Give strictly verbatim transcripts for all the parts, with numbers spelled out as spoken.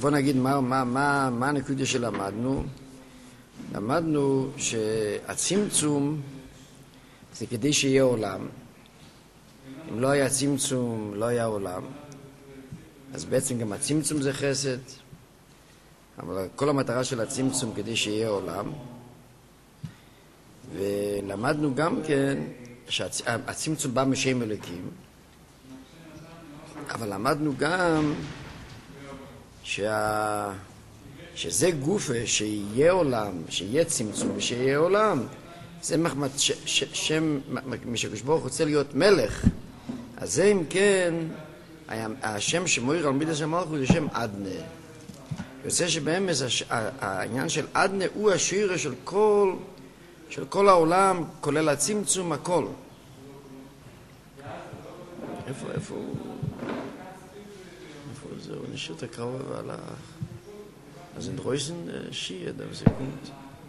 בוא נגיד מה, מה, מה, מה הנקודה שלמדנו. למדנו שהצמצום זה כדי שיהיה עולם. אם לא היה צמצום, לא היה עולם. אז בעצם גם הצמצום זה חסד. אבל כל המטרה של הצמצום כדי שיהיה עולם. ולמדנו גם כן שהצמצום בא משם אלוקים. אבל למדנו גם שה... שזה גופה, שיהיה עולם, שיהיה צמצום ושיהיה עולם. זה מחמת ש... ש... שם, משקדוש ברוך רוצה להיות מלך. אז זה אם כן, השם שמויר על מידס המלכות זה שם אדנה. יוצא שבאמת העניין של אדנה הוא השיר של כל, של כל העולם, כולל הצמצום, הכל. איפה, איפה הוא? איפה זה? הוא נשאר את הקרוב והלך. אז אין דרויסן שיהיה, דבר זה קומט.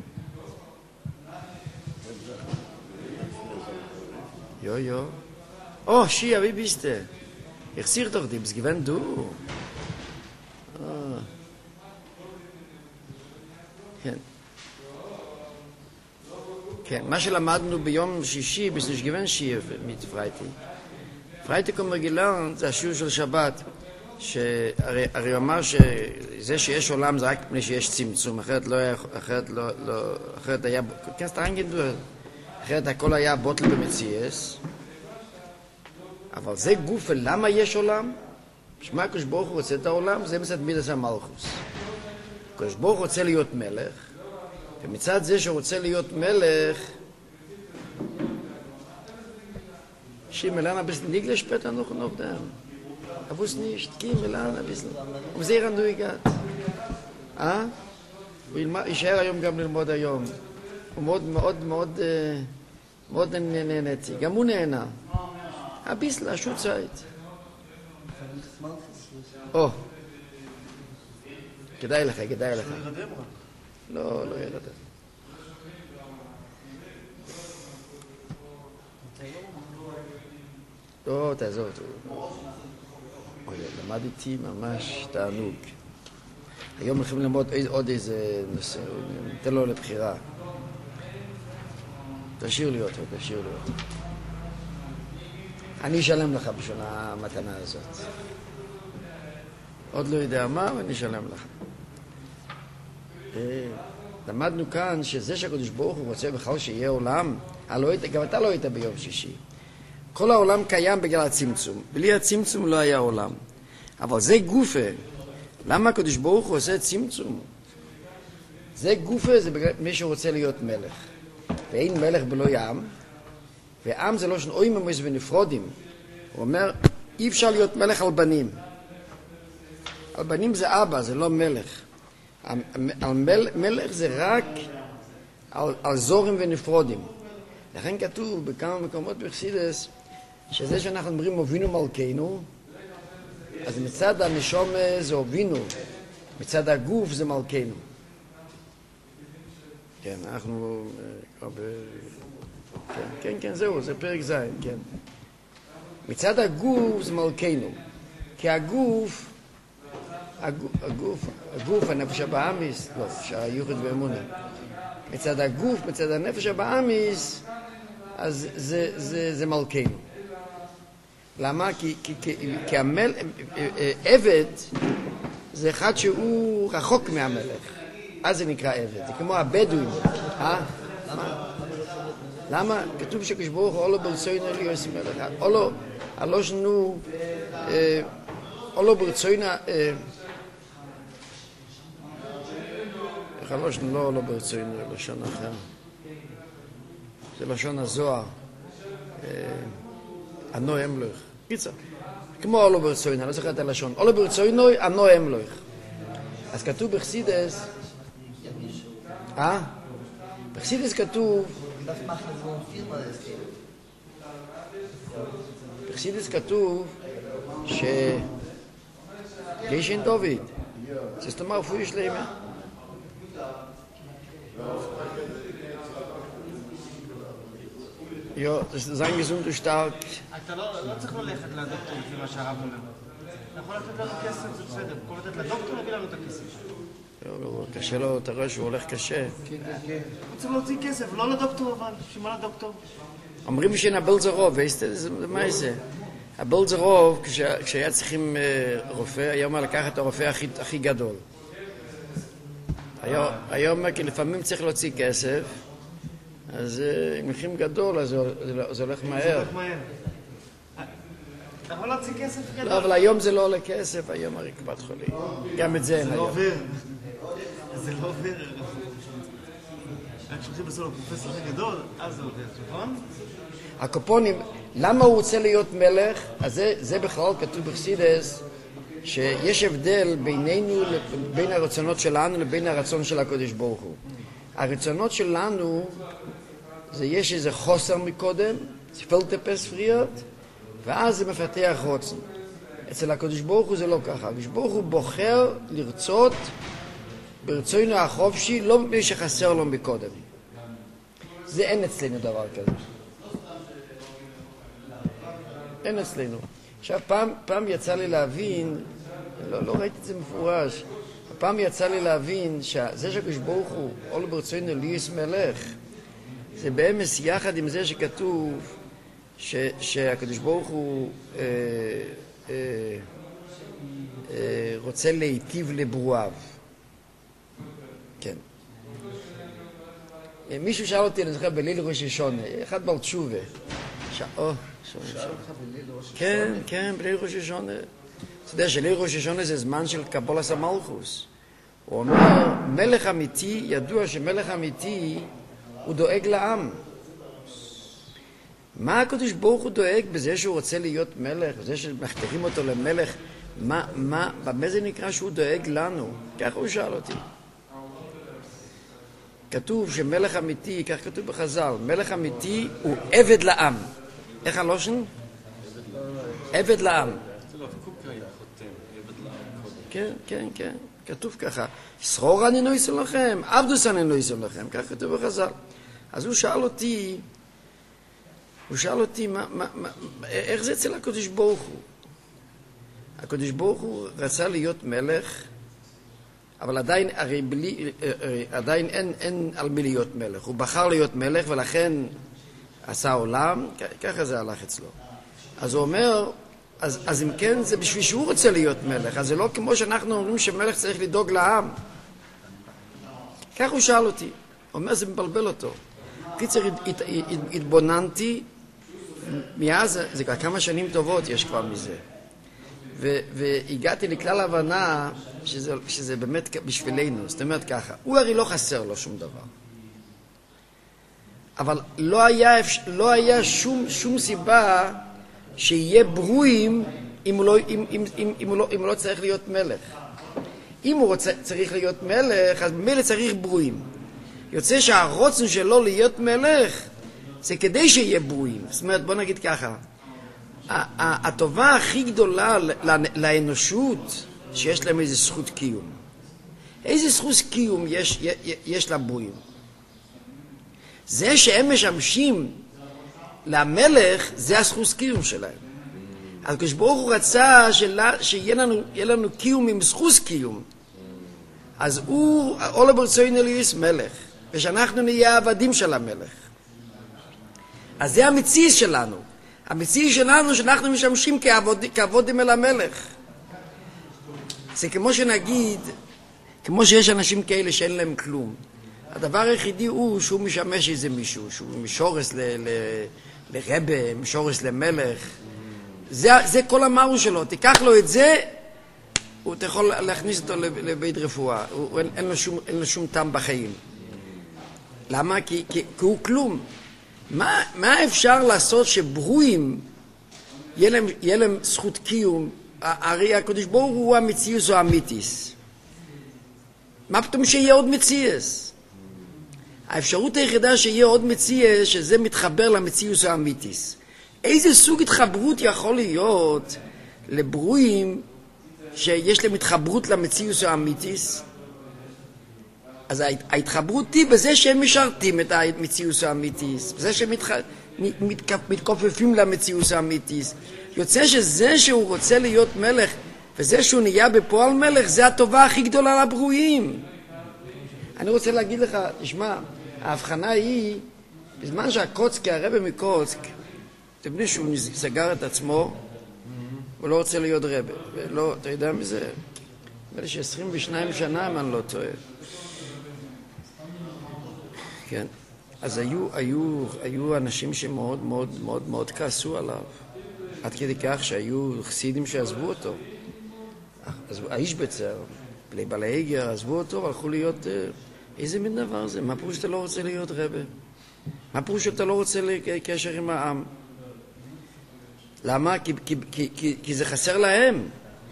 Jo, jo. Oh, Shia, wie bist du? Ich sehe doch dich, bist gewinn du. Ah. כן. כן, מה שלמדנו ביום שישי, בסניש גוון שיה mit פרייטי. פרייטי כמו גילן, זה השיעור של שבת, שהרי הוא אמר שזה שיש עולם זה רק מפני שיש צמצום, אחרת לא היה, אחרת לא, לא, אחרת היה, כן, סתם גדול, אחרת הכל היה בוטל במציאס, אבל זה גוף, למה יש עולם? שמה הקדוש ברוך הוא רוצה את העולם? זה מצד מידס המלכוס. הקדוש ברוך הוא רוצה להיות מלך, ומצד זה שהוא רוצה להיות מלך, שימלן ein bisschen später noch noch da. Er wusste nicht, geh Melan ein bisschen. Um sehr an du הגעת. אה? הוא יישאר היום גם ללמוד היום. הוא מאוד מאוד מאוד מאוד נהנתי. גם הוא נהנה. ein bisschen, eine Schulzeit. או. כדאי לך, כדאי לך. לא, לא ירדם. לא, תעזור. למד איתי ממש תענוג. היום הולכים ללמוד עוד איזה נושא, ניתן לו לבחירה. תשאיר לי אותו, תשאיר לי אותו. אני אשלם לך בשביל המתנה הזאת. עוד לא יודע מה, אבל אני אשלם לך. למדנו כאן שזה שהקדוש ברוך הוא רוצה בכלל שיהיה עולם, גם אתה לא היית ביום שישי. כל העולם קיים בגלל הצמצום. בלי הצמצום לא היה עולם. אבל זה גופה. למה הקדוש ברוך הוא עושה צמצום? זה גופה, זה בגלל מי שרוצה להיות מלך. ואין מלך בלא ים. ועם זה לא שנאוי ממש ונפרודים. הוא אומר, אי אפשר להיות מלך על בנים. על בנים זה אבא, זה לא מלך. על מל, מלך זה רק על, על זורים ונפרודים. לכן כתוב בכמה מקומות בחסידות, שזה שאנחנו אומרים אבינו מלכנו, אז מצד הנשמה זה אבינו, מצד הגוף זה מלכנו. כן, אנחנו... כן, כן, כן, זהו, זה פרק זין, כן. מצד הגוף זה מלכנו, כי הגוף, הגוף, הגוף, הגוף הנפש הבאמיס, לא, שהיוחד ואמונה. מצד הגוף, מצד הנפש הבאמיס, אז זה, זה, זה מלכנו. למה? כי, כי, כי, כי המל... עבד זה אחד שהוא רחוק מהמלך. אז זה נקרא עבד. זה כמו הבדואים. אה? מה? למה? כתוב שקדוש ברוך הוא, אולו ברצוינו להיות מלך. אולו, הלושנו, אולו ברצוינו, איך הלושנו לא אולו ברצוינו, לשון אחר. זה לשון הזוהר. אנו אמלוך. קיצר. כמו אולו ברצוינו, אני לא זוכר את הלשון. אולו ברצוינו, אנו אמלוך. אז כתוב בחסידות, אה? בחסידות כתוב, בחסידות כתוב ש... גיישן דוד. זה אומר איפה יש להם? Jo, das ist sein gesund und stark. אתה לא צריך ללכת לדוקטור לפי מה שהרב אומר. יכול לתת לנו כסף, זה בסדר. יכול לתת לדוקטור להביא לנו את הכסף. קשה לו, אתה רואה שהוא הולך קשה. כן, כן. הוא צריך להוציא כסף, לא לדוקטור אבל. שמה לדוקטור? אומרים שנבל זה רוב, מה זה? הבל זה רוב, כשהיה צריכים רופא, היה אומר לקחת את הרופא הכי גדול. היום לפעמים צריך להוציא כסף, אז אם לוקחים גדול, אז זה הולך מהר. זה הולך מהר. אתה יכול להוציא כסף גדול? לא, אבל היום זה לא עולה כסף, היום הרי קופת חולים. גם את זה אין היום. זה לא עובר. זה לא עובר. רק שולחים בסוף לפרופסור הכי גדול, אז זה עובר, נכון? הקופונים, למה הוא רוצה להיות מלך? אז זה, זה בכלל כתוב בחסידות, שיש הבדל בינינו, בין הרצונות שלנו לבין הרצון של הקדוש ברוך הוא. הרצונות שלנו, זה יש איזה חוסר מקודם, פלטפס פריות, ואז זה מפתח רוצן. אצל הקדוש ברוך הוא זה לא ככה. הקדוש ברוך הוא בוחר לרצות ברצונו החופשי, לא מפני שחסר לו מקודם. זה אין אצלנו דבר כזה. אין אצלנו. עכשיו, פעם, פעם יצא לי להבין, לא, לא ראיתי את זה מפורש, פעם יצא לי להבין שזה שהקדוש ברוך הוא, אולו ברצונו ליוס מלך, זה באמס יחד עם זה שכתוב ש, שהקדוש ברוך הוא אה, אה, אה, רוצה להיטיב לברואיו. כן. מישהו שאל אותי, אני זוכר, בליל ראש השונה, אחד בעל תשובה. ש... או, שונה, שונה. כן, כן, בליל ראש השונה. אתה יודע שליל ראש השונה זה זמן של קבולת המלכות. הוא אומר, מלך אמיתי, ידוע שמלך אמיתי הוא דואג לעם. מה הקדוש ברוך הוא דואג בזה שהוא רוצה להיות מלך, בזה שמכתירים אותו למלך? מה, מה, במה זה נקרא שהוא דואג לנו? ככה הוא שאל אותי. כתוב שמלך אמיתי, כך כתוב בחז"ל, מלך אמיתי הוא עבד לעם. איך הלושן? עבד לעם. כן, כן, כן. כתוב ככה, שרור אני לא אעשה לכם, עבדוס אני לא אעשה לכם, כך כתוב בחז"ל. אז הוא שאל אותי, הוא שאל אותי, מה, מה, מה, איך זה אצל הקדוש ברוך הוא? הקדוש ברוך הוא רצה להיות מלך, אבל עדיין, הרי בלי, עדיין אין, אין על מי להיות מלך. הוא בחר להיות מלך ולכן עשה עולם, ככה זה הלך אצלו. אז הוא אומר, אז, אז אם כן זה בשביל שהוא רוצה להיות מלך, אז זה לא כמו שאנחנו אומרים שמלך צריך לדאוג לעם. כך הוא שאל אותי. הוא אומר, זה מבלבל אותו. קיצר, הת, הת, התבוננתי, מאז, זה כבר כמה שנים טובות יש כבר מזה. ו, והגעתי לכלל הבנה שזה, שזה באמת בשבילנו. זאת אומרת ככה, הוא הרי לא חסר לו שום דבר. אבל לא היה, לא היה שום, שום סיבה שיהיה ברואים אם הוא לא, אם, אם, אם, אם הוא לא, אם הוא לא צריך להיות מלך. אם הוא רוצה, צריך להיות מלך, אז במילא צריך ברואים. יוצא שהרוצן שלו להיות מלך זה כדי שיהיה ברואים. זאת אומרת, בוא נגיד ככה, הטובה הכי גדולה לאנושות שיש להם איזה זכות קיום. איזה זכות קיום יש, יש לברואים? זה שהם משמשים למלך, זה הזכות קיום שלהם. אז כשברוך הוא רצה שלה, שיהיה לנו, יהיה לנו קיום עם זכות קיום, אז הוא, אולו ברצונו ליוס מלך, ושאנחנו נהיה עבדים של המלך. אז זה המציאות שלנו. המציאות שלנו שאנחנו משמשים כעבוד, כעבודים אל המלך. זה כמו שנגיד, כמו שיש אנשים כאלה שאין להם כלום. הדבר היחידי הוא שהוא משמש איזה מישהו, שהוא משורס ל, ל, לרבה, משורס למלך. זה, זה כל המרו שלו. תיקח לו את זה, הוא תוכל להכניס אותו לבית רפואה. הוא, אין, אין, לו שום, אין לו שום טעם בחיים. למה? כי, כי, כי הוא כלום. מה, מה אפשר לעשות שברואים יהיה להם, יהיה להם זכות קיום? הרי הקדוש ברוך הוא המציאוס או האמיתיס. מה פתאום שיהיה עוד מציאס? האפשרות היחידה שיהיה עוד מציאס, שזה מתחבר למציאוס או האמיתיס. איזה סוג התחברות יכול להיות לברואים שיש להם התחברות למציאוס או האמיתיס? אז ההתחברות היא בזה שהם משרתים את המציאוס האמיתיס, בזה שהם מתח... מתכופפים למציאוס האמיתיס. יוצא שזה שהוא רוצה להיות מלך, וזה שהוא נהיה בפועל מלך, זה הטובה הכי גדולה לברואים. אני רוצה להגיד לך, תשמע, ההבחנה היא, בזמן שהקוצק, הרבי מקוצק, אתם יודעים שהוא סגר את עצמו, הוא לא רוצה להיות רבי. ולא, אתה יודע מזה? נראה לי ש-עשרים ושתיים שנה, אם אני לא טועה. כן. אז היו, היו, היו אנשים שמאוד מאוד מאוד מאוד כעסו עליו. עד כדי כך שהיו חסידים שעזבו אותו. אז האיש בצער, בלי בעלי הגר, עזבו אותו והלכו להיות... איזה מין דבר זה? מה פירוש שאתה לא רוצה להיות רבי? מה פירוש שאתה לא רוצה לקשר עם העם? למה? כי, כי, כי, כי, כי זה חסר להם.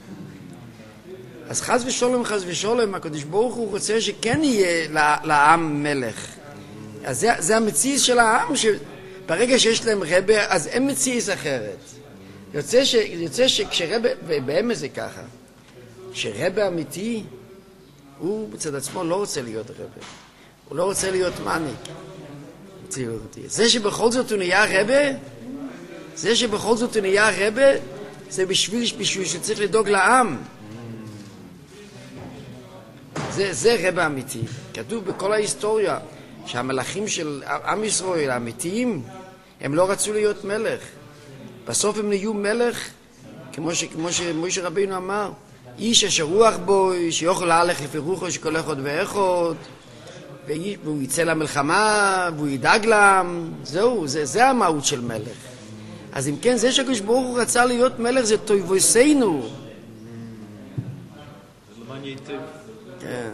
אז חס ושולם, חס ושולם, הקדוש ברוך הוא רוצה שכן יהיה לעם מלך. אז זה, זה המציאות של העם, שברגע שיש להם רבי, אז הם מציאות אחרת. יוצא, ש, יוצא שכשרבי, ובאמת זה ככה, שרבי אמיתי, הוא בצד עצמו לא רוצה להיות רבי. הוא לא רוצה להיות מניק. זה שבכל זאת הוא נהיה רבי, זה שבכל זאת הוא נהיה רבי, זה בשביל, בשביל שצריך לדאוג לעם. זה, זה רבי אמיתי. כתוב בכל ההיסטוריה, שהמלכים של עם ישראל האמיתיים, הם לא רצו להיות מלך. בסוף הם נהיו מלך, כמו, ש, כמו שמשה רבינו אמר, איש אשר רוח בו, שיוכל להלך לפי רוחו שכל אחד ואחד, והוא יצא למלחמה, והוא ידאג להם. זהו, זה, זה המהות של מלך. אז אם כן, זה שהקדוש ברוך הוא רצה להיות מלך, זה טובותינו. זה למען ייטב. כן.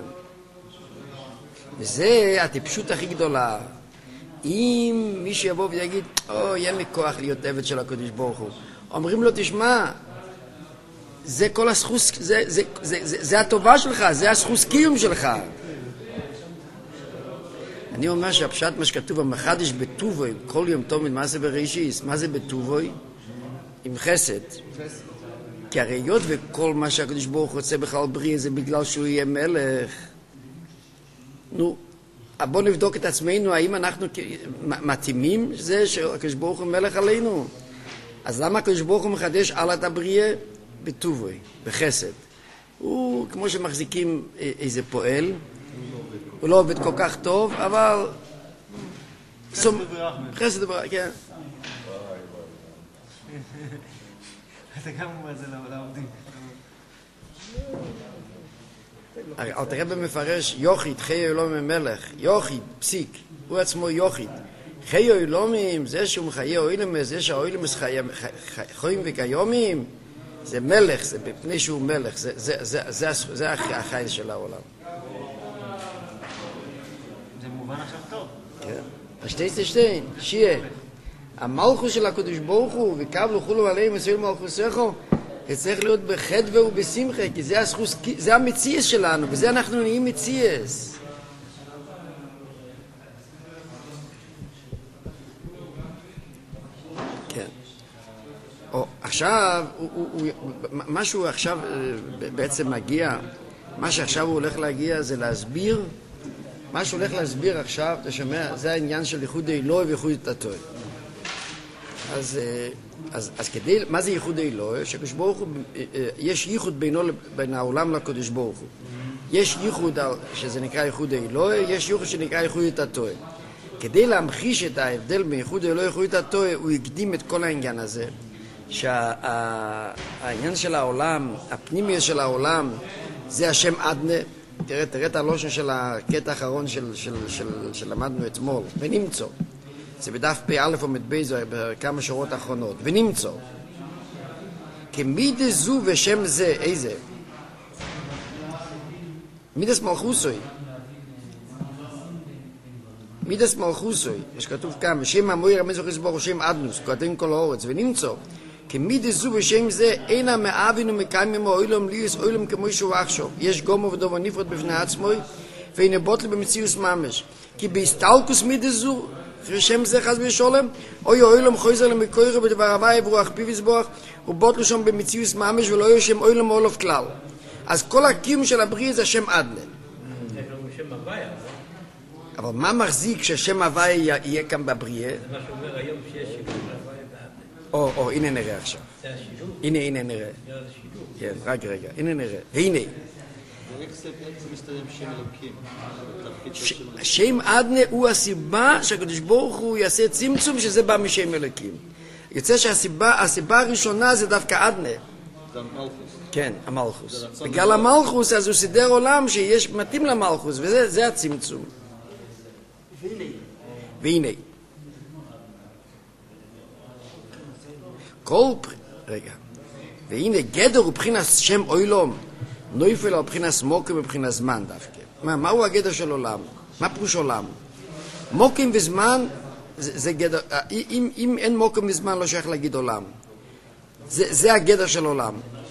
וזה הטיפשות הכי גדולה. אם מישהו יבוא ויגיד, או, אין לי כוח להיות עבד של הקדוש ברוך הוא. אומרים לו, תשמע, זה כל הזכות, זה, זה, זה, זה, זה, זה הטובה שלך, זה הזכות קיום שלך. אני אומר שהפשט מה שכתוב המחדש בטובוי, כל יום תמיד, מה זה בראשיס? מה זה בטובוי? עם חסד. כי הרי היות וכל מה שהקדוש ברוך הוא רוצה בכלל בריא זה בגלל שהוא יהיה מלך. נו, בואו נבדוק את עצמנו, האם אנחנו מתאימים זה שהקדוש ברוך הוא מלך עלינו? אז למה הקדוש ברוך הוא מחדש על את הבריאה? בטובוי, בחסד. הוא כמו שמחזיקים איזה פועל, הוא לא עובד כל כך טוב, אבל... חסד וברחמים. חסד וברחמים, כן. אתה גם אומר את זה לעובדים. אל תראה במפרש, יוחיד, חיי אלוהים מלך, יוחיד, פסיק, הוא עצמו יוחיד. חיי אלוהים, זה שהוא מחיי אוילם, זה שהאוילם חיים וקיומים, זה מלך, זה בפני שהוא מלך, זה, זה, זה, זה, זה, זה החיים של העולם. זה מובן עכשיו טוב. כן. השתי שתיים, שיהיה. המלכות של הקדוש ברוך הוא, וקבלו חולו עליהם ישראל מלכוסךו, זה צריך להיות בחדווה ובשמחה, כי זה, הזכוס, זה המציאס שלנו, וזה אנחנו נהיים מציאס. כן. או, עכשיו, הוא, הוא, הוא, משהו עכשיו בעצם מגיע, מה שעכשיו הוא הולך להגיע זה להסביר, מה שהוא הולך להסביר עכשיו, אתה שומע, זה העניין של ייחוד אלוהי וייחוד התורה. אז, אז, אז כדי, מה זה ייחוד אלוהי? שקדוש ברוך הוא, יש ייחוד בינו, בין העולם לקדוש ברוך הוא. יש ייחוד שזה נקרא ייחוד אלוהי, יש ייחוד שנקרא ייחוד התורה. כדי להמחיש את ההבדל בין ייחוד אלוהי וייחוד התורה, הוא הקדים את כל העניין הזה, שהעניין של העולם, הפנימי של העולם, זה השם עדנה. תראה, תראה את הלושן של הקטע האחרון של, של, של, של למדנו אתמול, ונמצוא. זה בדף פ' א' עומד ב' בכמה שורות האחרונות, ונמצוא. כמידה זו ושם זה, איזה? מידס מלכוסוי. מידס מלכוסוי, יש כתוב כאן, ושם המויר המזוך יסבור שם אדנוס, כותבים כל האורץ, ונמצוא. כמידה זו ושם זה, אינה מאבין ומקיימים מאוילום ליוס אוילום כמו שהוא עכשיו. יש גומו ודובר נפרד בפני עצמו, ואינה בוטל במציאוס ממש. כי בהסתלקוס מידה זו, ושם זה חס ושולם, אוי אוילום חויזר למקוירו בדבר הוואי ברוח פיו יסבוח, ובוטלו שם במציאוס ממש, ולא יהיה שם אוילום אולוף כלל. אז כל הקיום של הבריא זה שם עדנה. אבל מה מחזיק שהשם הוואי יהיה כאן בבריאה? זה מה שאומר היום שיש שם הוואי ועדנה. או, או, הנה נראה עכשיו. זה השילוב? הנה, הנה נראה. כן, רק רגע, הנה נראה. הנה. ואיך זה מסתדר עם שם אלוקים? שם אדנה הוא הסיבה שהקדוש ברוך הוא יעשה צמצום שזה בא משם אלוקים. יוצא שהסיבה הסיבה הראשונה זה דווקא אדנה. זה המלכוס. כן, המלכוס. בגלל המלכוס אז הוא סידר עולם שיש מתאים למלכוס, וזה הצמצום. והנה. והנה. כל... רגע. והנה גדר הוא בחינת שם אוילום. נויפל על בחינת מוקים ובחינת זמן דווקא. מה, מהו הגדר של עולם? מה פירוש עולם? מוקים וזמן זה, זה גדר... אם, אם אין מוקים וזמן לא שייך להגיד עולם. זה, זה הגדר של עולם.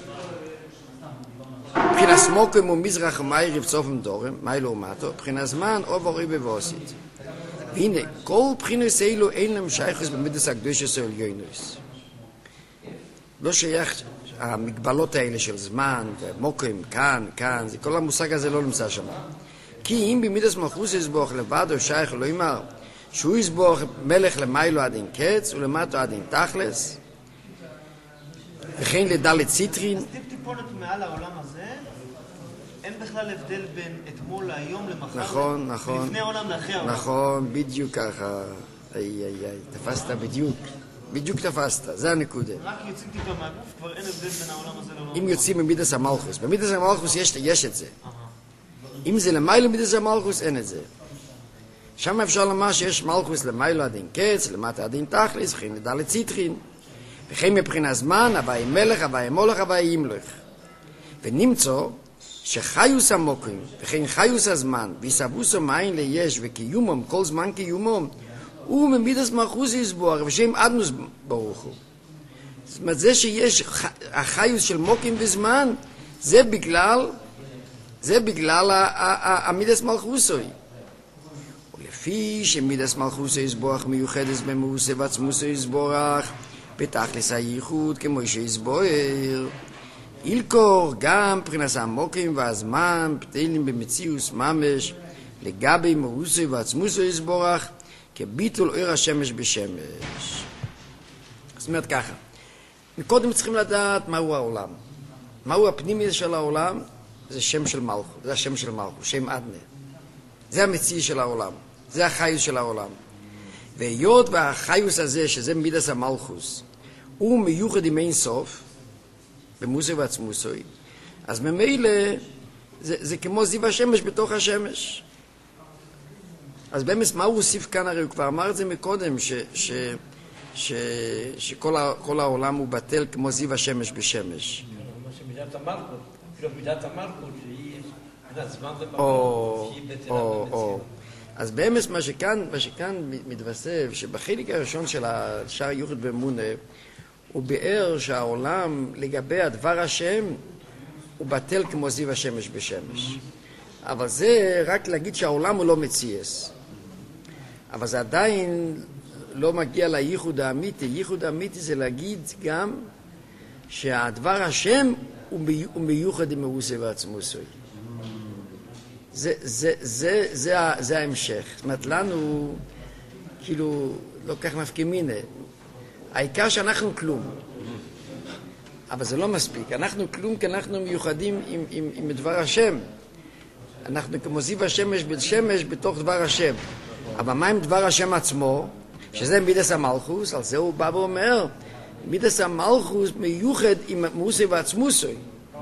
בחינת מוקים הוא מזרח ומערב צופן דורם, מיילו ומטו, בחינת זמן עובר ריבה ועושית. והנה, כל בחינת אלו אין להם שייכות במידס הקדושה של עליונוס. לא שייך המגבלות האלה של זמן, מוקים, כאן, כאן, זה, כל המושג הזה לא נמצא שם. כי אם במידס מלכוס יסבוך לבד או שייך לא יאמר שהוא יסבוך מלך למיילו עד אין קץ ולמטו עד אין תכלס וכן לדלת ציטרין. אז טיפ טיפונת מעל העולם הזה אין בכלל הבדל בין אתמול להיום למחר. נכון, נכון. ולפני העולם לאחרי העולם. נכון, בדיוק ככה. איי איי איי, תפסת בדיוק. בדיוק תפסת, זה הנקודה. רק יוצאים טיפה מהגוף, כבר אין הבדל בין העולם הזה לעולם. אם יוצאים ממידס המלכוס, במידס המלכוס יש, יש את זה. אם זה למיילו מידס המלכוס, אין את זה. שם אפשר לומר שיש מלכוס למיילו עד אין קץ, למטה עד אין תכלס, וכן לדלת ציטרין. וכן מבחינת זמן, הווי מלך, הווי מולך, הווי ימלך. ונמצא שחיוס המוקים, וכן חיוס הזמן, ויסבוסו מים ליש וקיומם, כל זמן קיומם, הוא ממידס מלכוס יסבור, ושם אדנוס ברוך הוא. זאת אומרת, זה שיש החיוס של מוקים וזמן, זה בגלל, זה בגלל המידס מלכוסוי. ולפי שמידס מלכוסוי יסבורך מיוחדת במאוסה ועצמוסו יסבורך, בתכלס הייחוד כמו שיסבויר. אילקור גם מבחינת המוקים והזמן, פתילים במציאוס ממש, לגבי מאוסה ועצמוסו יסבורך, כביטול אור השמש בשמש. זאת אומרת ככה, קודם צריכים לדעת מהו העולם. מהו הפנימי של העולם? זה שם של מלכות, זה השם של מלכות, שם אדנה. זה המציאות של העולם, זה החיוס של העולם. והיות והחיוס הזה, שזה מידס המלכוס, הוא מיוחד עם אין סוף, במוסי ועצמוסוי, אז ממילא זה, זה כמו זיו השמש בתוך השמש. אז באמת מה הוא הוסיף כאן? הרי הוא כבר אמר את זה מקודם, ש, ש, ש, שכל ה, כל העולם הוא בטל כמו זיו השמש בשמש. שמידת המלכות, אפילו מידת המלכות שהיא מידת זמן או, שהיא בטלה או, במציאות. או. אז באמת מה שכאן, מה שכאן מתווסף, שבחלק הראשון של השער יוחד באמונה, הוא ביאר שהעולם לגבי הדבר השם, הוא בטל כמו זיו השמש בשמש. אבל זה רק להגיד שהעולם הוא לא מציאס. אבל זה עדיין לא מגיע לייחוד האמיתי. ייחוד האמיתי זה להגיד גם שהדבר השם הוא מיוחד עם מאוסה ועצמוסוי. זה, זה, זה, זה, זה ההמשך. זאת אומרת, לנו, כאילו, לא כך מפקימינה. העיקר שאנחנו כלום. אבל זה לא מספיק. אנחנו כלום כי אנחנו מיוחדים עם, עם, עם דבר השם. אנחנו כמו זיו השמש בשמש בתוך דבר השם. אבל מה עם דבר השם עצמו? שזה מידס המלכוס, על זה הוא בא ואומר, מידס המלכוס מיוחד עם מאוסה ועצמוסוי.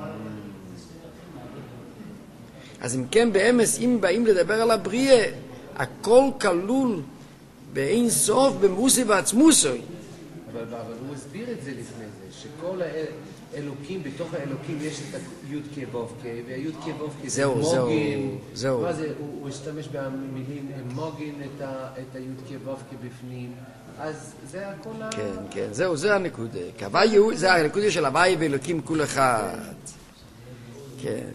אז אם כן באמס, אם באים לדבר על הבריאה, הכל כלול באין סוף במאוסה ועצמוסוי. אבל, אבל הוא הסביר את זה לפני זה, שכל האלוקים, בתוך האלוקים יש את היוד כבובקה, והיוד כבובקה זה מוגין. זהו. מה זה, הוא, הוא השתמש במילים מוגין את, ה, את היוד כבובקה בפנים, אז זה הכל ה... כן, כן, זהו, זה הנקודה. כהוויה, זה הנקודה של הוויה ואלוקים כול אחד. כן.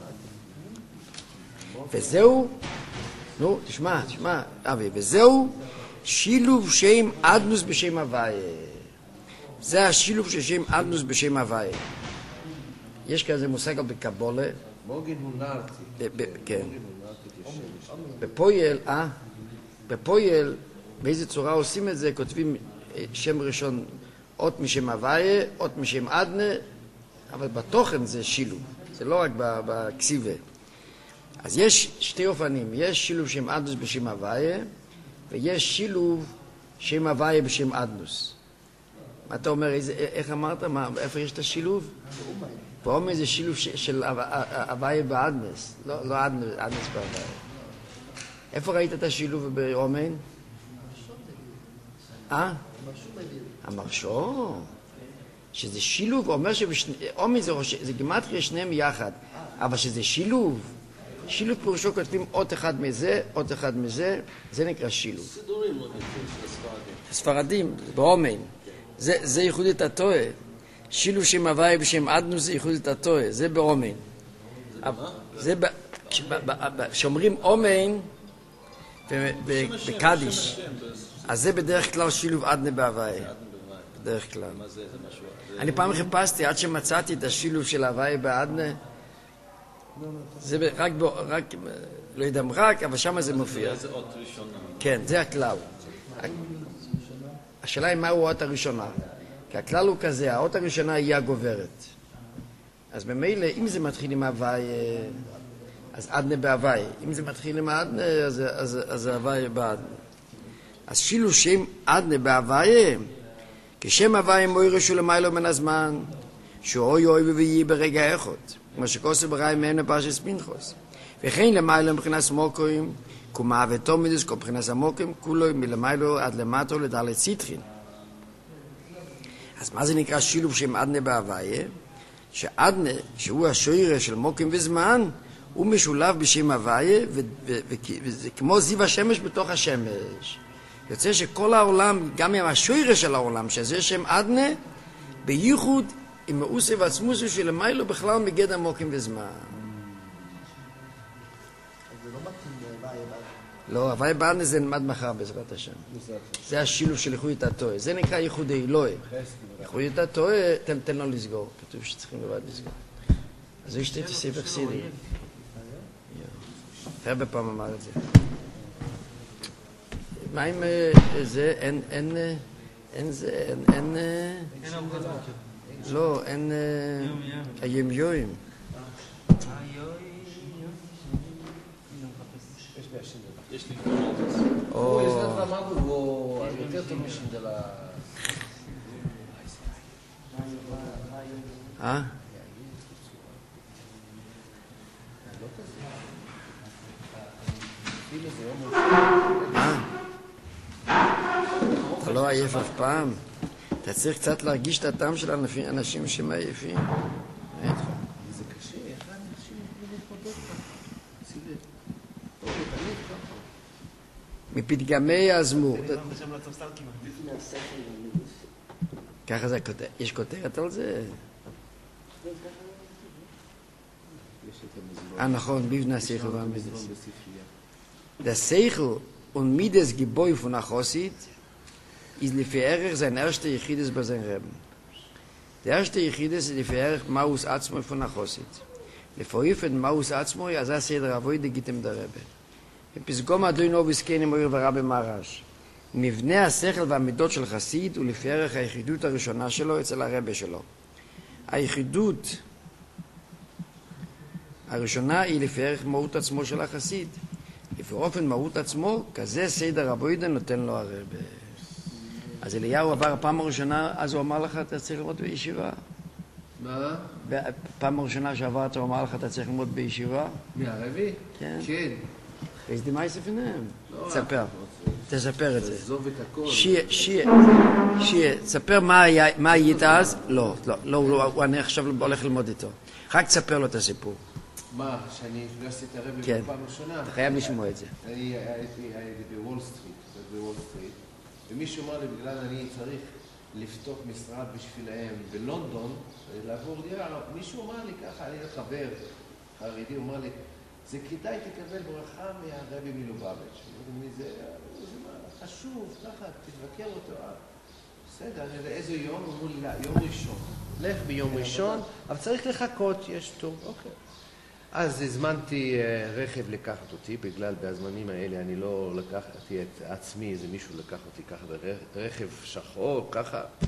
וזהו, נו, תשמע, תשמע, אבי, וזהו שילוב שם אדנוס בשם הוויה. זה השילוב של שם אדנוס בשם הוויה. יש כזה מושג בקבולה. מוגין הוא נרצי. כן. בפויל, אה? בפויל, באיזה צורה עושים את זה? כותבים שם ראשון אות משם הוויה, אות משם אדנה, אבל בתוכן זה שילוב, זה לא רק בכסיבה. אז יש שתי אופנים, יש שילוב שם אדנוס בשם הוויה, ויש שילוב שם הוויה בשם אדנוס. מה אתה אומר, איזה, איך אמרת, מה, איפה יש את השילוב? באומן זה שילוב ש, של הוויה באדנס, לא, לא אדנס, אדנס בהוויה. איפה ראית את השילוב באומן? אה? המרשור. שזה שילוב, אומר שאומן זה, זה גימטריה שניהם יחד, אבל שזה שילוב, שילוב פירושו כותבים אות אחד מזה, אות אחד מזה, זה נקרא שילוב. סידורים עוד של הספרדים. הספרדים, באומן. זה, זה ייחודית התועה. שילוב שם הוויה בשם אדנוס זה ייחודית התועה, זה באומן. זה ב... כשאומרים אומן בקדיש, אז זה בדרך כלל שילוב אדנה בהוויה. בדרך כלל. אני פעם חיפשתי עד שמצאתי את השילוב של ההוויה באדנה, זה רק, רק, לא יודע רק, אבל שם זה מופיע. זה אות ראשונה. כן, זה הכלל. השאלה היא מהו האות הראשונה. כי הכלל הוא כזה, האות הראשונה היא הגוברת. אז במילא, אם זה מתחיל עם ההוואי, אז אדנה בהוואי. אם זה מתחיל עם האדנה, אז, אז, אז ההוואי באדנה. אז שילו שם אדנה בהוואי, כשם הוואי מוירשו למיילו מן הזמן, שהוא אוי אוי ויהי ברגע אחד, כמו שכוסו בראי מהם לפרשס פנחס. וכן למיילו מבחינת מוקרים, קומה ותומידוס, כל מבחינת המוקרים, כולו מלמיילו עד למטו לדלת ציטרין. אז מה זה נקרא שילוב שם אדנה בהוויה? שאדנה, שהוא השוירה של מוקים וזמן, הוא משולב בשם הוויה, וזה כמו זיו השמש בתוך השמש. יוצא שכל העולם, גם עם השוירה של העולם, שזה שם אדנה, בייחוד עם מאוסה ועצמוסה שלמיילו בכלל מגד המוקים וזמן. לא, הוויה באדנה זה נלמד מחר בעזרת השם. זה השילוב של ייחודית התועה. זה נקרא ייחודי אלוהי. ייחודית התועה, תן, תן לו לסגור. כתוב שצריכים לבד לסגור. אז הוא ישתה את הספר חסידי. הרבה פעם אמר את זה. מה עם זה? אין, אין, אין זה, אין, אין... לא, אין... היום יוים. יש לי הוא יש לך אמרנו, הוא יותר טוב משנדלה. אה? אה? אתה לא עייף אף פעם? אתה צריך קצת להרגיש את הטעם של אנשים שמעייפים. זה קשה, איך אנשים יכולים להתמודד ככה? מפתגמי הזמור. זה כבר שם לעצור סל כמעט. ככה זה הכותרת. יש כותרת על זה? אה, נכון, ביבנה שכל והמידס. Der Seichel und Mides Gebäu von Achosid ist לפי ערך sein erster Yechides bei seinem Reben. Der erste Yechides ist לפי ערך Maus Atzmoi von Achosid. לפעיפת Maus Atzmoi, אז זה סדר אבוידה גיתם דרבה. בפסגום אדוי נוביס קיינים אויר ורבי מרש. מבנה השכל והמידות של חסיד הוא לפי ערך היחידות הראשונה שלו אצל הרבה שלו. היחידות הראשונה היא לפי ערך מהות עצמו של החסיד. לפי אופן מהות עצמו, כזה סדר אבוידה נותן לו הרבה. אז אליהו עבר הפעם הראשונה, אז הוא אמר לך, אתה צריך ללמוד בישיבה. מה? בפעם הראשונה שעברת, הוא אמר לך, אתה צריך ללמוד בישיבה. מהרבי? כן. כן. ואיזה דמי ספניהם? תספר. תספר את זה. תעזוב את הכל. שיה, שיה, שיה, תספר מה היית אז? לא, לא, אני עכשיו הולך ללמוד איתו. רק תספר לו את הסיפור. מה, שאני פגשתי את הרבי כן. בפעם ראשונה? אתה חייב לשמוע את זה. אני הייתי בוול סטריט, בוול סטריט, ומישהו אמר לי, בגלל אני צריך לפתוח משרד בשבילהם בלונדון, לעבור דירה, מישהו אמר לי ככה, אני חבר חרדי, הוא אמר לי, זה כדאי תקבל ברכה מהרבי מלובביץ'. זה חשוב, ככה, תבקר אותו. בסדר, איזה יום? אמרו לי, יום ראשון. לך ביום ראשון, אבל צריך לחכות, יש טוב, אוקיי. אז הזמנתי רכב לקחת אותי, בגלל בזמנים האלה אני לא לקחתי את עצמי, איזה מישהו לקח אותי ככה, רכב שחור, ככה.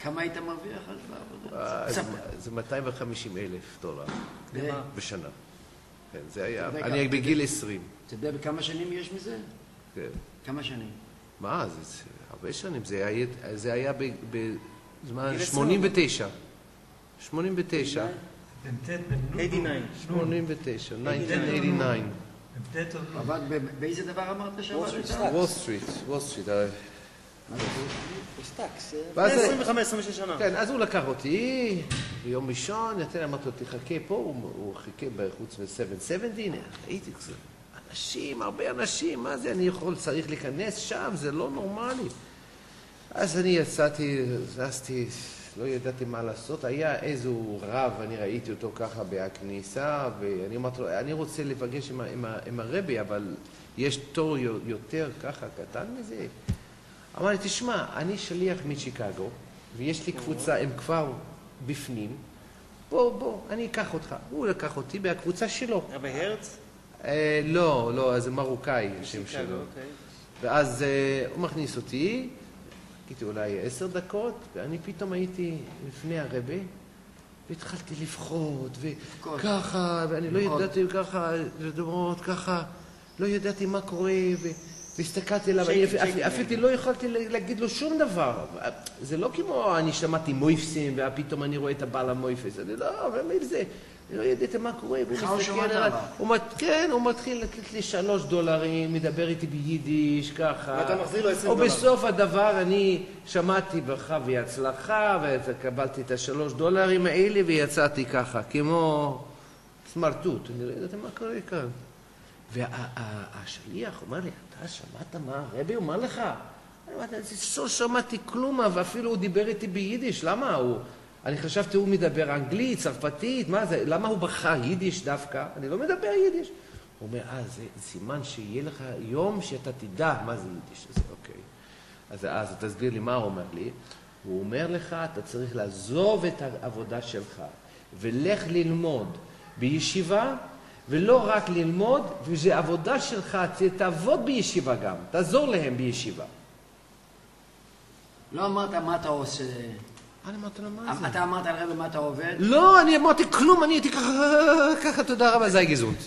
כמה היית מרוויח אז בעבודה? אה, זה- זה מאתיים וחמישים אלף דולר ו- בשנה. כן, זה היה, אתה יודע אני כמה- בגיל עשרים. אתה יודע בכמה שנים יש מזה? כן. כמה שנים? מה, זה זה הרבה שנים, זה היה- זה היה ב- בזמן גיל שמונים ותשע. שמונים ותשע. במטט בנון. שמונים ותשע. שמונים ותשע, אלף תשע מאות תשעים ותשע. במטט או לא. עבד ב- באיזה דבר אמרת שעבדת? וול סטריט, וול סטריט. אה, מה זה? סטאקס. אה, ואז זה- עשרים וחמש עשרים ושש שנה. כן, אז הוא לקח אותי ביום ראשון, יתן, אמרתי לו, תחכה פה, הוא, הוא חיכה בחוץ מ-שבע שבעים, ראיתי כזה, אנשים, הרבה אנשים, מה זה, אני יכול, צריך להיכנס שם, זה לא נורמלי. אז אני יצאתי, זזתי, לא ידעתי מה לעשות, היה איזו רב, אני ראיתי אותו ככה בכניסה, ואני אמרתי לו, אני רוצה לפגש עם, ה- עם, ה- עם הרבי, אבל יש תור יותר ככה קטן מזה. אמר לי, תשמע, אני שליח משיקגו, ויש לי קבוצה, הם כבר בפנים, בוא, בוא, אני אקח אותך. הוא לקח אותי בהקבוצה שלו. רבי הרץ? אה, לא, לא, זה מרוקאי, השם שיקגו, שלו. אוקיי. ואז אה, הוא מכניס אותי, חיכיתי אולי עשר דקות, ואני פתאום הייתי לפני הרבי, והתחלתי לבכות, וככה, ואני לא לבכות. ידעתי ככה, לדמות ככה, לא ידעתי מה קורה, ו... והסתכלתי עליו, שייקי, אני אפ- שייקי. אפ- אפילו לא יכולתי להגיד לו שום דבר. זה לא כמו אני שמעתי מויפסים, ופתאום אני רואה את הבעל המויפס. אני לא, אבל מי זה? אני לא ידעתי מה קורה. והוא בכלל לא מסתכל שמעת עליי. עליו. הוא מת- כן, הוא מתחיל לתת לי שלוש דולרים, מדבר איתי ביידיש, ככה. ואתה מחזיר לו עשרים דולר. ובסוף הדבר אני שמעתי ברכה והצלחה, וקבלתי את השלוש דולרים האלה, ויצאתי ככה, כמו סמרטוט. אני לא ידעתי מה קורה כאן. והשליח אומר לי, אתה שמעת מה הרבי אומר לך? אני אמרתי, לא שמעתי כלום, ואפילו הוא דיבר איתי ביידיש, למה הוא? אני חשבתי הוא מדבר אנגלית, צרפתית, מה זה? למה הוא בחר יידיש דווקא? אני לא מדבר יידיש. הוא אומר, אה, זה סימן שיהיה לך יום שאתה תדע מה זה יידיש. אז אוקיי. אז, אז תסביר לי מה הוא אומר לי. הוא אומר לך, אתה צריך לעזוב את העבודה שלך, ולך ללמוד בישיבה, ולא רק ללמוד, וזה עבודה שלך, תעבוד בישיבה גם, תעזור להם בישיבה. לא אמרת מה אתה עושה. אני אמרתי לו, מה זה? אתה אמרת על רבי מה אתה עובד? לא, אני אמרתי כלום, אני הייתי ככה, ככה, תודה רבה, זה הגזענות.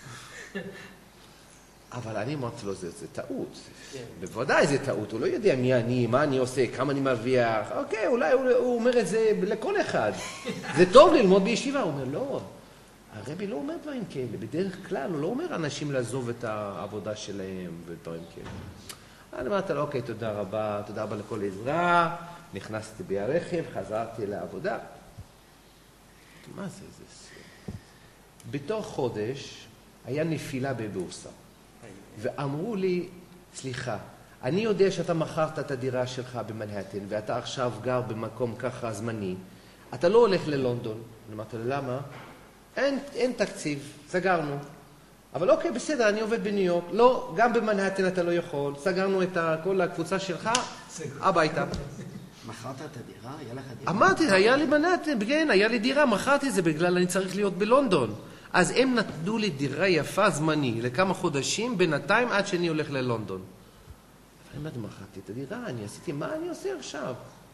אבל אני אמרתי לו, זה, זה טעות. בוודאי זה טעות, הוא לא יודע מי אני, מה אני עושה, כמה אני מרוויח. אוקיי, אולי הוא, הוא אומר את זה לכל אחד. זה טוב ללמוד בישיבה. הוא אומר, לא, הרבי לא אומר דברים כאלה. בדרך כלל הוא לא אומר אנשים לעזוב את העבודה שלהם ודברים כאלה. אני אמרתי לו, אוקיי, תודה רבה, תודה רבה לכל עזרה. נכנסתי ברכב, חזרתי לעבודה. מה זה, זה... בתוך חודש היה נפילה בבורסה. ואמרו לי, סליחה, אני יודע שאתה מכרת את הדירה שלך במנהטן, ואתה עכשיו גר במקום ככה זמני. אתה לא הולך ללונדון. אני אמרתי לו, למה? אין, אין תקציב, סגרנו. אבל אוקיי, בסדר, אני עובד בניו יורק. לא, גם במנהטן אתה לא יכול. סגרנו את כל הקבוצה שלך, הביתה. מכרת את הדירה? היה לך דירה? אמרתי, היה לי מנהטן, כן, היה לי דירה, מכרתי את זה בגלל אני צריך להיות בלונדון. אז הם נתנו לי דירה יפה זמני, לכמה חודשים, בינתיים עד שאני הולך ללונדון. אבל אמרתי, מכרתי את הדירה, אני עשיתי, מה אני עושה עכשיו?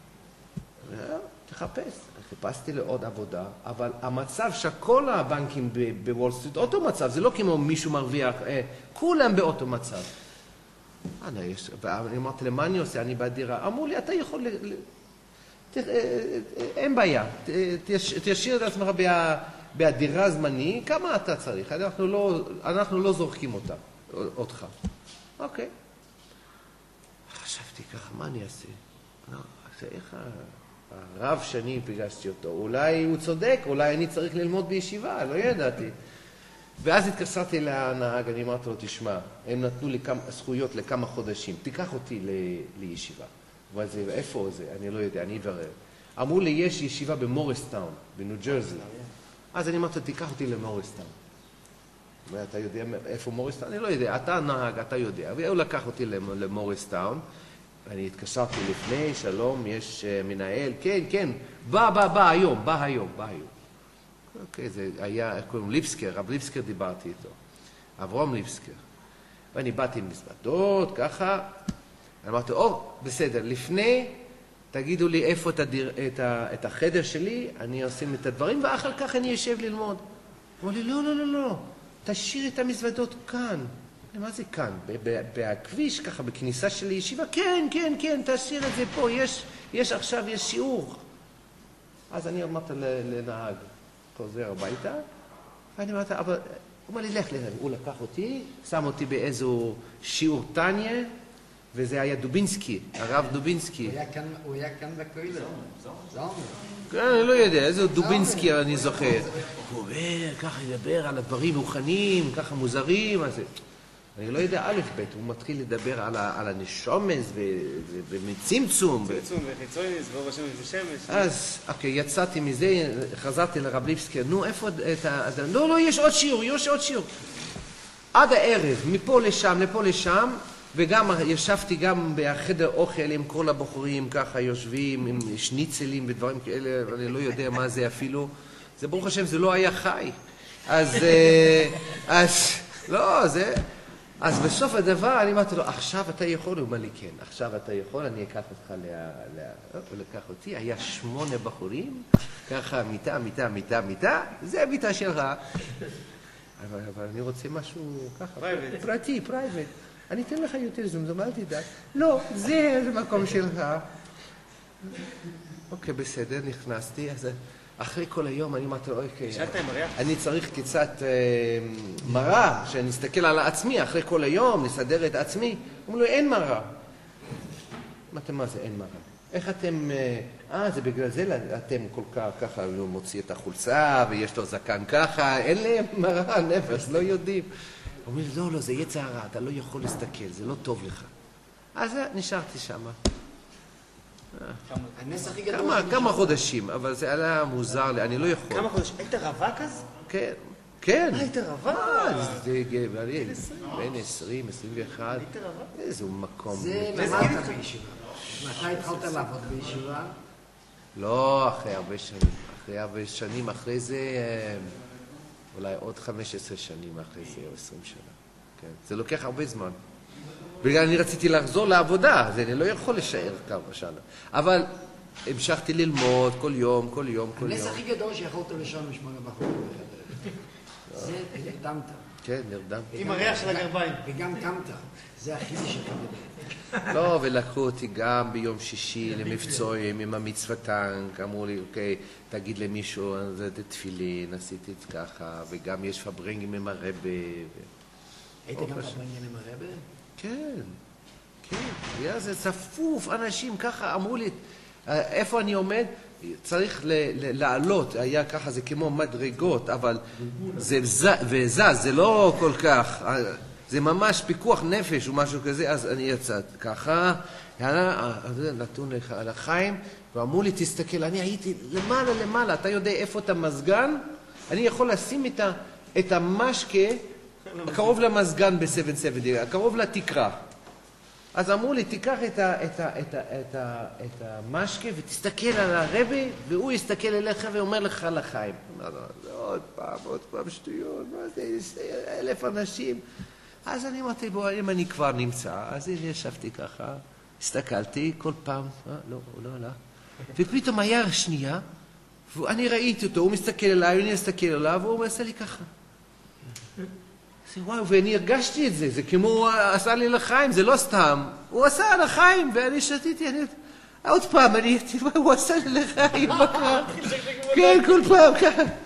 תחפש. חיפשתי לעוד עבודה, אבל המצב שכל הבנקים בוול סטריט, אותו מצב, זה לא כמו מישהו מרוויח, אה, כולם באותו מצב. אני, יש, ואני אמרתי, למה אני עושה? אני בדירה. אמרו לי, אתה יכול... ל, ל, ת, אה, אה, אין בעיה, ת, תש, תשאיר את עצמך בה, בדירה זמני, כמה אתה צריך? אנחנו לא, אנחנו לא זורקים אותה, אותך. אוקיי. חשבתי ככה, מה אני אעשה? לא, איך הרב שאני פגשתי אותו, אולי הוא צודק, אולי אני צריך ללמוד בישיבה, לא ידעתי. ואז התקשרתי לנהג, אני אמרתי לו, תשמע, הם נתנו לי כמה, זכויות לכמה חודשים, תיקח אותי ל, לישיבה. אבל זה, איפה זה? אני לא יודע, אני אברר. אמרו לי, יש ישיבה במוריסטאון, בניו ג'רזי. אז אני אמרתי לו, תיקח אותי למוריסטאון. אתה יודע איפה מוריסטאון? אני לא יודע, אתה נהג, אתה יודע. והוא לקח אותי למוריסטאון, אני התקשרתי לפני, שלום, יש מנהל, כן, כן, בא, בא, בא היום, בא היום, בא היום. אוקיי, זה היה, קוראים ליבסקר, רב ליבסקר דיברתי איתו, אברום ליבסקר. ואני באתי עם מזוודות, ככה, אני אמרתי, או, בסדר, לפני, תגידו לי איפה את, הדיר, את, ה, את החדר שלי, אני אשים את הדברים, ואחר כך אני אשב ללמוד. הוא אומר לי, לא, לא, לא, לא, תשאיר את המזוודות כאן. מה זה כאן? בכביש, ככה, בכניסה של הישיבה? כן, כן, כן, תשאיר את זה פה, יש, יש עכשיו, יש שיעור. אז אני אמרתי לנהג, חוזר הביתה, ואני אמרתי, אבל, הוא אומר לי, לך, לך, הוא לקח אותי, שם אותי באיזו שיעור טניה, וזה היה דובינסקי, הרב דובינסקי. הוא היה כאן בכולל. זומר. כן, אני לא יודע, איזה דובינסקי אני זוכר. הוא אומר, ככה ידבר על הדברים רוחניים, ככה מוזרים, אז... אני לא יודע א' ב', הוא מתחיל לדבר על, על הנשומס ומצמצום. צמצום וחיצוניס, ואור השמש ושמש. אז, אוקיי, יצאתי מזה, חזרתי לרב ליבסקי, נו, איפה את ה... לא, לא, יש עוד שיעור, יש עוד שיעור. עד הערב, מפה לשם, לפה לשם, וגם ישבתי גם בחדר אוכל עם כל הבחורים, ככה יושבים עם שניצלים ודברים כאלה, אני לא יודע מה זה אפילו. זה ברוך השם, זה לא היה חי. אז, אז, לא, זה... אז בסוף הדבר אני אמרתי לו, עכשיו אתה יכול? הוא אומר לי, כן, עכשיו אתה יכול, אני אקח אותך ל... הוא לקח אותי, היה שמונה בחורים, ככה מיטה, מיטה, מיטה, מיטה, זה המיטה שלך. אבל, אבל אני רוצה משהו ככה, פרטי, פרייבט. אני אתן לך יותר זום, אל תדאג. לא, זה המקום שלך. אוקיי, בסדר, נכנסתי, אז... אחרי כל היום אני אמרתי לו, אוקיי, אני צריך קצת מראה, שאני אסתכל על עצמי, אחרי כל היום, נסדר את עצמי. הוא אומר לו, אין מראה. אמרתי, מה זה אין מראה? איך אתם, אה, זה בגלל זה אתם כל כך ככה, הוא מוציא את החולצה, ויש לו זקן ככה, אין להם מראה, נפש, לא יודעים. הוא אומר, לא, לא, זה יצא הרע, אתה לא יכול להסתכל, זה לא טוב לך. אז נשארתי שם. כמה חודשים, אבל זה עלה מוזר לי, אני לא יכול. כמה חודשים? היית רווק אז? כן, כן. היית רווק? זה בין עשרים, עשרים ואחת. היית רווק? איזה מקום. זה למדת בישיבה. מתי התחלת לעבוד בישיבה? לא, אחרי הרבה שנים. אחרי הרבה שנים, אחרי זה, אולי עוד חמש עשרה שנים אחרי זה, או עשרים שנה. זה לוקח הרבה זמן. בגלל אני רציתי לחזור לעבודה, אז אני לא יכול לשער כמה שנה. אבל המשכתי ללמוד כל יום, כל יום, כל יום. הנס הכי גדול שיכולת לישון משמונה בחורים בחדר. זה נרדמת. כן, נרדמתי. עם הריח של הגרביים. וגם קמת. זה הכי שלך גדול. לא, ולקחו אותי גם ביום שישי למבצועים עם המצוותנק. אמרו לי, אוקיי, תגיד למישהו, זה תפילין, עשיתי את ככה, וגם יש פברנגים עם הרבה. היית גם פברנגים עם הרבה? כן, כן, היה זה צפוף, אנשים ככה אמרו לי, איפה אני עומד? צריך לעלות, היה ככה, זה כמו מדרגות, אבל זה וזז, זה לא כל כך, זה ממש פיקוח נפש או משהו כזה, אז אני יצאת ככה, נתון לחיים, ואמרו לי, תסתכל, אני הייתי למעלה למעלה, אתה יודע איפה את המזגן? אני יכול לשים את המשקה, קרוב למזגן ב-שבע שבע, קרוב לתקרה. אז אמרו לי, תיקח את, ה, את, ה, את, ה, את, ה, את המשקה ותסתכל על הרבי, והוא יסתכל אליך ואומר לך לחיים. לא, לא, עוד פעם, עוד פעם שטויות, מה זה, אלף אנשים. אז אני אמרתי, בוא, אם אני כבר נמצא, אז הנה ישבתי ככה, הסתכלתי כל פעם, אה, לא, לא, לא. ופתאום היה שנייה, ואני ראיתי אותו, הוא מסתכל אליי, אני מסתכל אליו, והוא עשה לי ככה. וואו, ואני הרגשתי את זה, זה כמו הוא עשה לי לחיים, זה לא סתם. הוא עשה לחיים, ואני שתיתי, אני... עוד פעם, אני... הוא עשה לי לחיים, מה קרה? כן, כל פעם ככה.